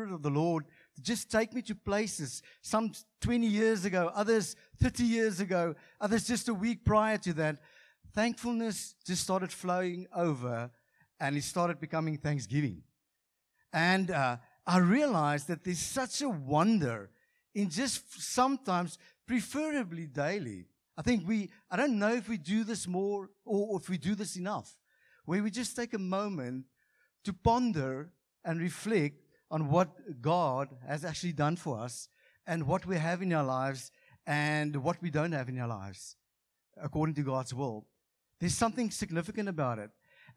Spirit of the Lord to just take me to places, some 20 years ago, others 30 years ago, others just a week prior to that. Thankfulness just started flowing over, and it started becoming thanksgiving. And I realized that there's such a wonder in just sometimes, preferably daily. I don't know if we do this more or if we do this enough, where we just take a moment to ponder and reflect on what God has actually done for us and what we have in our lives and what we don't have in our lives, according to God's will. There's something significant about it.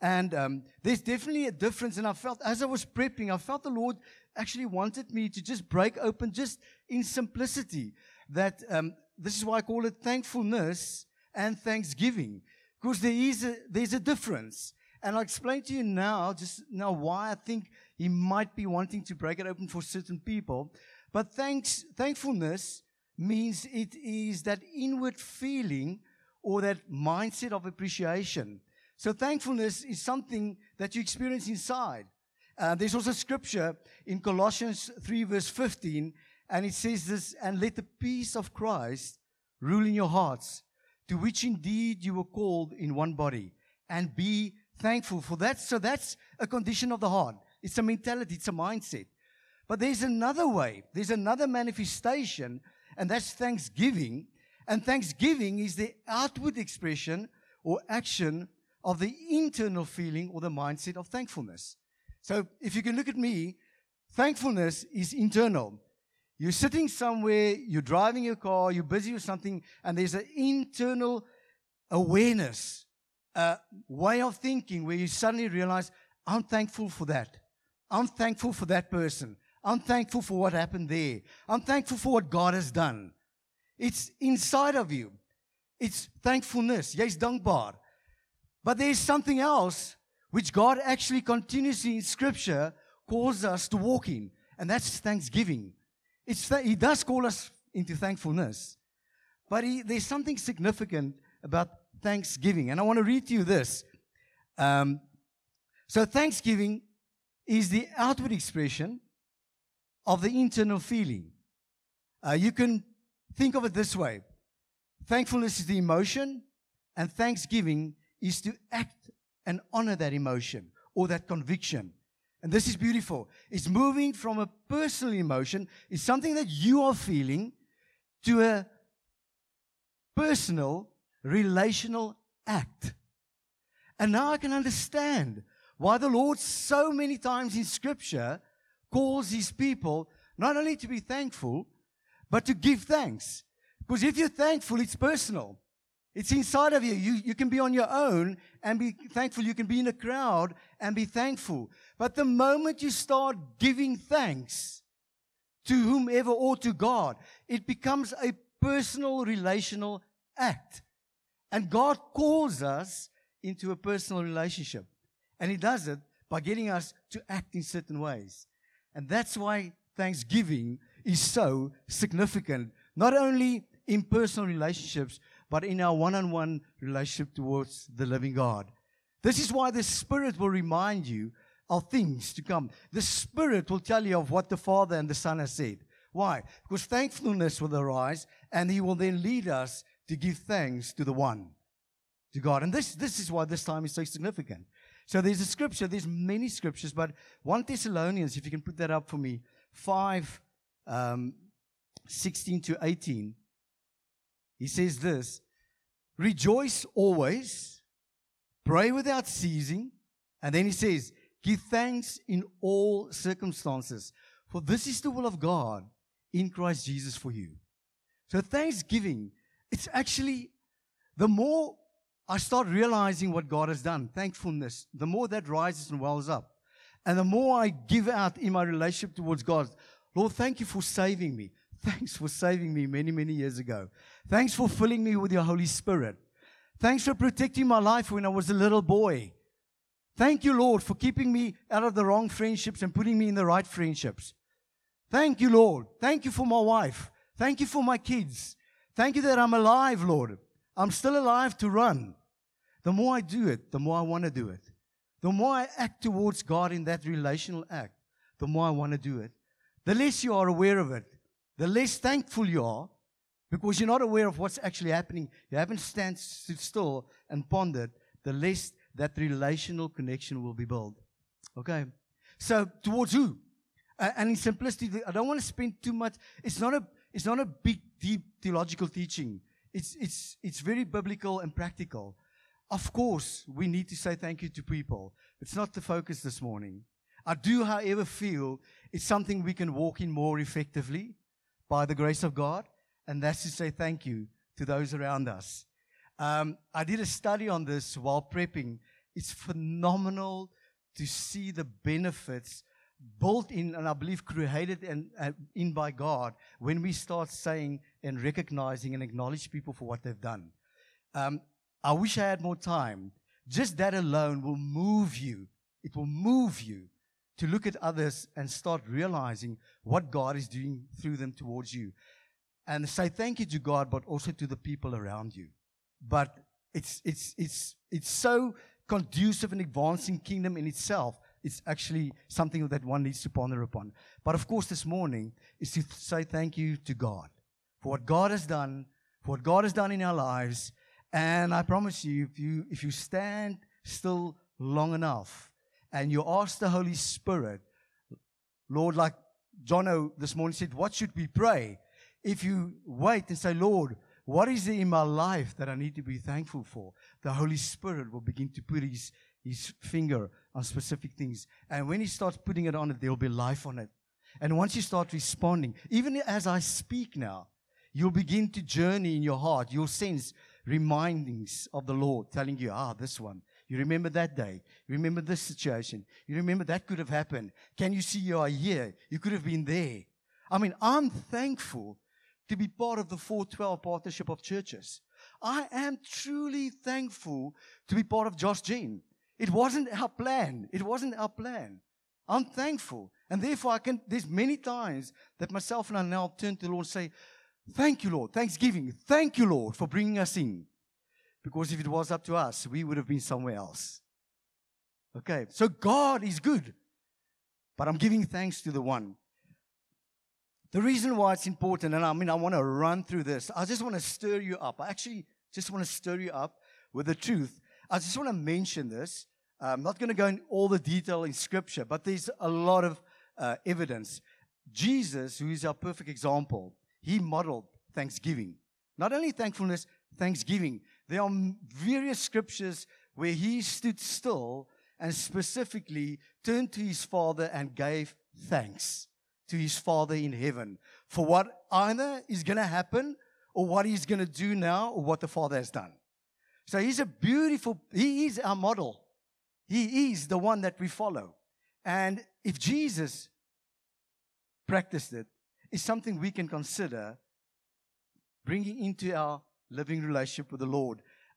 And there's definitely a difference. And I felt, as I was prepping, I felt the Lord actually wanted me to just break open, just in simplicity, that this is why I call it thankfulness and thanksgiving, because there's a difference. And I'll explain to you now, just now, why I think He might be wanting to break it open for certain people. But thankfulness means it is that inward feeling or that mindset of appreciation. So thankfulness is something that you experience inside. There's also scripture in Colossians 3 verse 15, and it says this, "And let the peace of Christ rule in your hearts, to which indeed you were called in one body, and be thankful for that." So that's a condition of the heart. It's a mentality, it's a mindset. But there's another way, there's another manifestation, and that's thanksgiving. And thanksgiving is the outward expression or action of the internal feeling or the mindset of thankfulness. So if you can look at me, thankfulness is internal. You're sitting somewhere, you're driving your car, you're busy with something, and there's an internal awareness, a way of thinking where you suddenly realize, I'm thankful for that. I'm thankful for that person. I'm thankful for what happened there. I'm thankful for what God has done. It's inside of you. It's thankfulness. Jy's dankbaar. But there's something else which God actually continuously in Scripture calls us to walk in, and that's thanksgiving. He does call us into thankfulness, but there's something significant about thanksgiving, and I want to read to you this. So thanksgiving is the outward expression of the internal feeling. You can think of it this way. Thankfulness is the emotion, and thanksgiving is to act and honor that emotion or that conviction. And this is beautiful. It's moving from a personal emotion, it's something that you are feeling, to a personal, relational act. And now I can understand why the Lord so many times in Scripture calls His people not only to be thankful, but to give thanks. Because if you're thankful, it's personal. It's inside of you. You can be on your own and be thankful. You can be in a crowd and be thankful. But the moment you start giving thanks to whomever or to God, it becomes a personal, relational act. And God calls us into a personal relationship. And He does it by getting us to act in certain ways. And that's why thanksgiving is so significant, not only in personal relationships, but in our one-on-one relationship towards the living God. This is why the Spirit will remind you of things to come. The Spirit will tell you of what the Father and the Son have said. Why? Because thankfulness will arise, and He will then lead us to give thanks to the one, to God. And this is why this time is so significant. So there's a scripture, there's many scriptures, but 1 Thessalonians, if you can put that up for me, 5, 16 to 18, he says this, "Rejoice always, pray without ceasing," and then he says, "Give thanks in all circumstances, for this is the will of God in Christ Jesus for you." So thanksgiving, it's actually, the more I start realizing what God has done, thankfulness, the more that rises and wells up. And the more I give out in my relationship towards God, Lord, thank you for saving me. Thanks for saving me many, many years ago. Thanks for filling me with your Holy Spirit. Thanks for protecting my life when I was a little boy. Thank you, Lord, for keeping me out of the wrong friendships and putting me in the right friendships. Thank you, Lord. Thank you for my wife. Thank you for my kids. Thank you that I'm alive, Lord. I'm still alive to run. The more I do it, the more I want to do it. The more I act towards God in that relational act, the more I want to do it. the less you are aware of it, the less thankful you are, because you're not aware of what's actually happening. You haven't stood still and pondered, the less that relational connection will be built. Okay? So, towards who? And in simplicity, I don't want to spend too much. It's not a big, deep theological teaching. It's very biblical and practical. Of course, we need to say thank you to people. It's not the focus this morning. I do, however, feel it's something we can walk in more effectively by the grace of God, and that's to say thank you to those around us. I did a study on this while prepping. It's phenomenal to see the benefits built in, and I believe created in by God, when we start saying and recognizing and acknowledge people for what they've done. I wish I had more time. Just that alone will move you. It will move you to look at others and start realizing what God is doing through them towards you. And say thank you to God, but also to the people around you. But it's so conducive and advancing kingdom in itself. It's actually something that one needs to ponder upon. But of course, this morning is to say thank you to God for what God has done, for what God has done in our lives. And I promise you, if you stand still long enough and you ask the Holy Spirit, Lord, like Jono this morning said, what should we pray? If you wait and say, Lord, what is there in my life that I need to be thankful for? The Holy Spirit will begin to put his finger on specific things. And when he starts putting it on it, there will be life on it. And once you start responding, even as I speak now, you'll begin to journey in your heart. You'll sense remindings of the Lord telling you, this one. You remember that day. You remember this situation. You remember that could have happened. Can you see you are here? You could have been there. I mean, I'm thankful to be part of the 412 Partnership of Churches. I am truly thankful to be part of Josh Gen. It wasn't our plan. It wasn't our plan. I'm thankful. And therefore, there's many times that myself and I now turn to the Lord and say, thank you, Lord. Thanksgiving. Thank you, Lord, for bringing us in. Because if it was up to us, we would have been somewhere else. Okay, so God is good. But I'm giving thanks to the one. The reason why it's important, and I want to run through this. I just want to stir you up. I actually just want to stir you up with the truth. I just want to mention this. I'm not going to go in all the detail in Scripture, but there's a lot of evidence. Jesus, who is our perfect example, he modeled thanksgiving. Not only thankfulness, thanksgiving. There are various scriptures where he stood still and specifically turned to his Father and gave thanks to his Father in heaven for what either is going to happen or what he's going to do now or what the Father has done. So he is our model. He is the one that we follow. And if Jesus practiced it, it's something we can consider bringing into our living relationship with the Lord.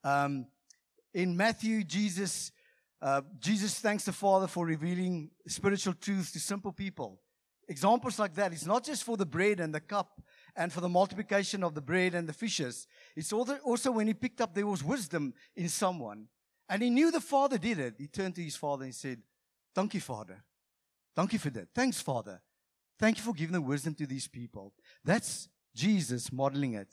In Matthew, Jesus thanks the Father for revealing spiritual truths to simple people. Examples like that. It's not just for the bread and the cup and for the multiplication of the bread and the fishes. It's also when he picked up, there was wisdom in someone. And he knew the Father did it. He turned to his Father and said, thank you, Father. Thank you for that. Thanks, Father. Thank you for giving the wisdom to these people. That's Jesus modeling it.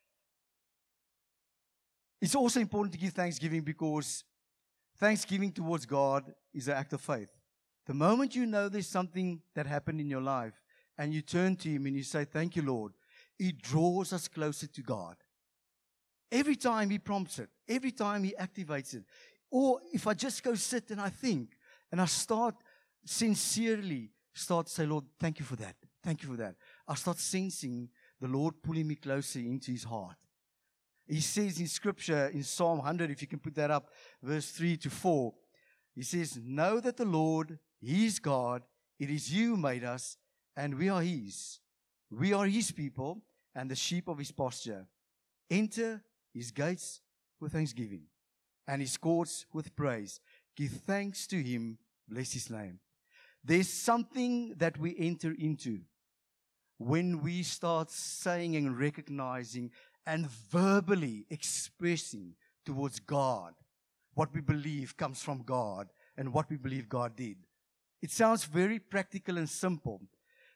It's also important to give thanksgiving because thanksgiving towards God is an act of faith. The moment you know there's something that happened in your life and you turn to Him and you say, thank you, Lord, it draws us closer to God. Every time He prompts it, every time He activates it. Or if I just go sit and I think and I start sincerely to say, Lord, thank you for that. Thank you for that. I start sensing the Lord pulling me closer into His heart. He says in Scripture, in Psalm 100, if you can put that up, verse 3 to 4, He says, know that the Lord, He is God. It is He who made us, and we are His. We are His people and the sheep of His pasture. Enter His gates with thanksgiving and His courts with praise. Give thanks to Him. Bless His name. There's something that we enter into when we start saying and recognizing and verbally expressing towards God what we believe comes from God and what we believe God did. It sounds very practical and simple,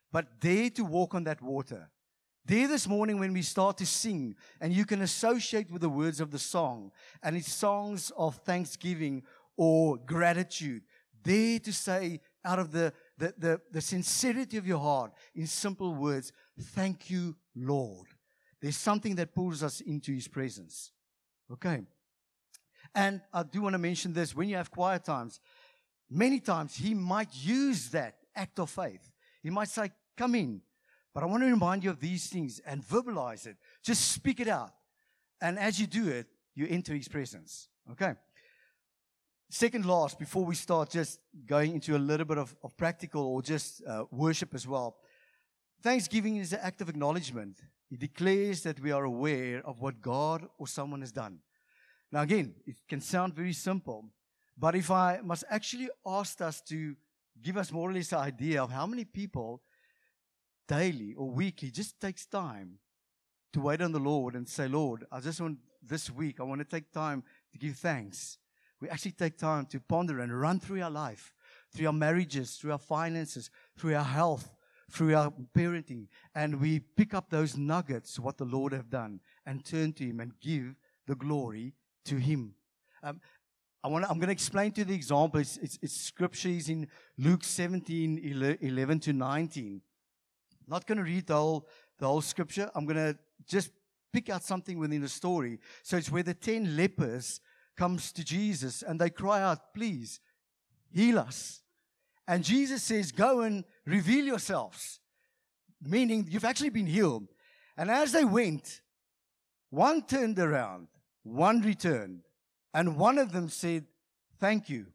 but dare to walk on that water. There this morning when we start to sing, and you can associate with the words of the song, and it's songs of thanksgiving or gratitude. Dare to say out of the sincerity of your heart, in simple words, thank you, Lord. There's something that pulls us into His presence. Okay. And I do want to mention this. When you have quiet times, many times He might use that act of faith. He might say, come in. But I want to remind you of these things and verbalize it. Just speak it out. And as you do it, you enter His presence. Okay. Second last, before we start just going into a little bit of practical or just worship as well. Thanksgiving is an act of acknowledgement. It declares that we are aware of what God or someone has done. Now again, it can sound very simple, but if I must actually ask us to give us more or less an idea of how many people daily or weekly just takes time to wait on the Lord and say, Lord, I just want this week, I want to take time to give thanks. We actually take time to ponder and run through our life, through our marriages, through our finances, through our health, through our parenting, and we pick up those nuggets, what the Lord have done, and turn to Him and give the glory to Him. I'm going to explain to you the example. It's scripture is in Luke 17, 11 to 19. Not going to read the whole scripture. I'm going to just pick out something within the story. So it's where the 10 lepers comes to Jesus and they cry out, please, heal us. And Jesus says, go and reveal yourselves. Meaning, you've actually been healed. And as they went, one turned around, one returned, and one of them said, thank you.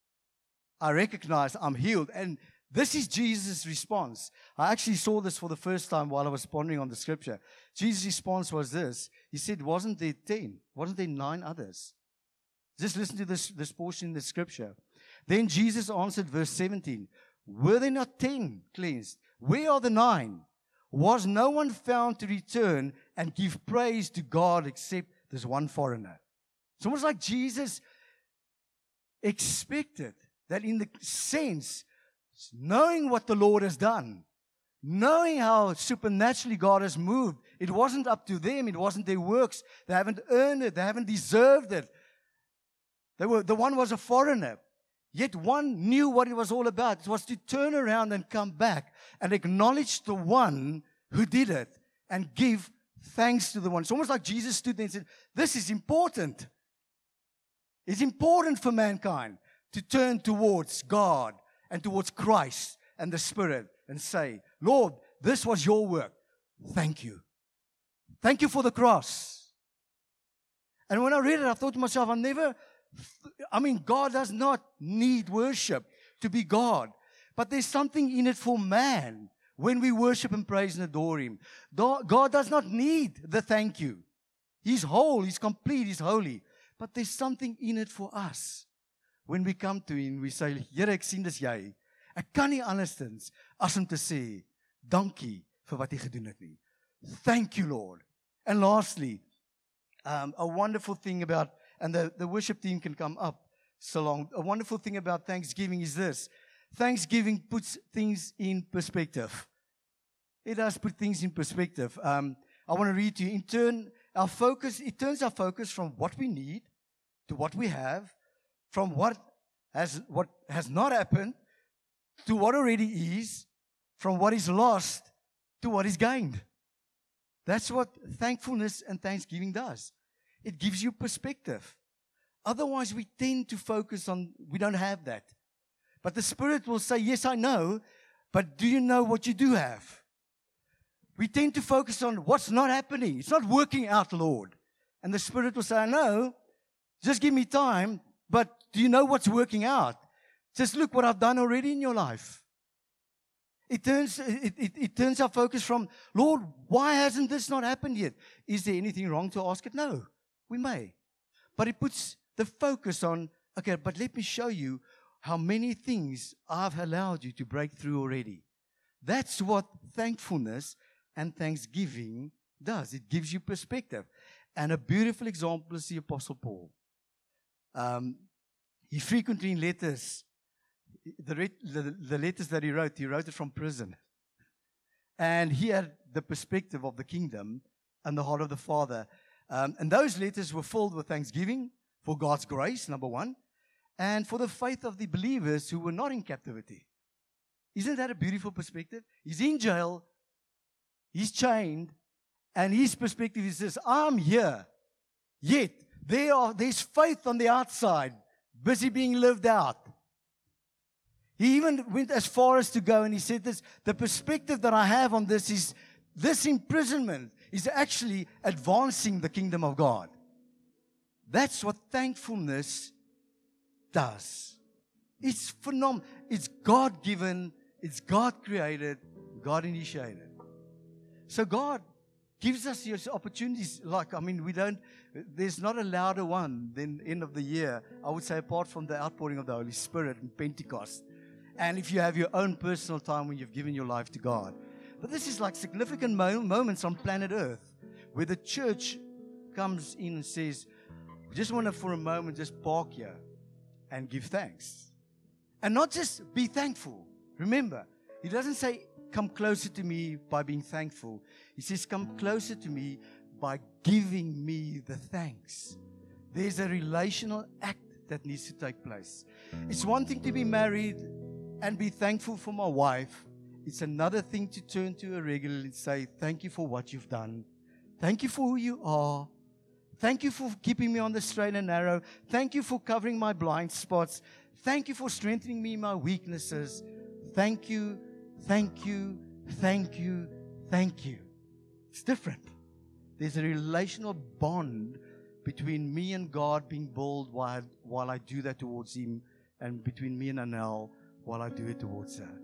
I recognize I'm healed. And this is Jesus' response. I actually saw this for the first time while I was pondering on the scripture. Jesus' response was this. He said, wasn't there 10? Wasn't there 9 others? Just listen to this portion in the scripture. Then Jesus answered, verse 17, were there not 10 cleansed? Where are the 9? Was no one found to return and give praise to God except this one foreigner? It's almost like Jesus expected that in the sense, knowing what the Lord has done, knowing how supernaturally God has moved, it wasn't up to them, it wasn't their works. They haven't earned it, they haven't deserved it. The one was a foreigner. Yet one knew what it was all about. It was to turn around and come back and acknowledge the one who did it and give thanks to the one. It's almost like Jesus stood there and said, this is important. It's important for mankind to turn towards God and towards Christ and the Spirit and say, Lord, this was your work. Thank you. Thank you for the cross. And when I read it, I thought to myself, God does not need worship to be God. But there's something in it for man when we worship and praise and adore Him. God does not need the thank you. He's whole, He's complete, He's holy. But there's something in it for us. When we come to Him, we say, Here, ek sien dis jy. Ek kan nie andersins as om te sê, dankie vir wat U gedoen het nie. Thank you, Lord. And lastly, a wonderful thing about, and the worship team can come up so long. A wonderful thing about Thanksgiving is this. Thanksgiving puts things in perspective. It does put things in perspective. I want to read to you. It turns our focus from what we need to what we have, from what has not happened to what already is, from what is lost to what is gained. That's what thankfulness and thanksgiving does. It gives you perspective. Otherwise, we tend to focus on, we don't have that. But the Spirit will say, yes, I know, but do you know what you do have? We tend to focus on what's not happening. It's not working out, Lord. And the Spirit will say, I know, just give me time, but do you know what's working out? Just look what I've done already in your life. It turns our focus from, Lord, why hasn't this not happened yet? Is there anything wrong to ask it? No, we may. But it puts the focus on, okay, but let me show you how many things I've allowed you to break through already. That's what thankfulness and thanksgiving does. It gives you perspective. And a beautiful example is the Apostle Paul. He frequently in letters, the letters that he wrote it from prison. And he had the perspective of the kingdom and the heart of the Father. And those letters were filled with thanksgiving for God's grace, number one, and for the faith of the believers who were not in captivity. Isn't that a beautiful perspective? He's in jail, he's chained, and his perspective is this: I'm here, yet there's faith on the outside, busy being lived out. He even went as far as to go and he said this: the perspective that I have on this is this imprisonment is actually advancing the kingdom of God. That's what thankfulness does. It's phenomenal. It's God-given. It's God-created. God-initiated. So God gives us these opportunities. There's not a louder one than end of the year, I would say, apart from the outpouring of the Holy Spirit and Pentecost. And if you have your own personal time when you've given your life to God. But this is like significant moments on planet Earth where the church comes in and says, we just want to for a moment just park here and give thanks. And not just be thankful. Remember, he doesn't say, come closer to me by being thankful. He says, come closer to me by giving me the thanks. There's a relational act that needs to take place. It's one thing to be married and be thankful for my wife. It's another thing to turn to her regularly and say, thank you for what you've done. Thank you for who you are. Thank you for keeping me on the straight and narrow. Thank you for covering my blind spots. Thank you for strengthening me in my weaknesses. Thank you, thank you, thank you, thank you. It's different. There's a relational bond between me and God being built while I do that towards Him, and between me and Anel while I do it towards her.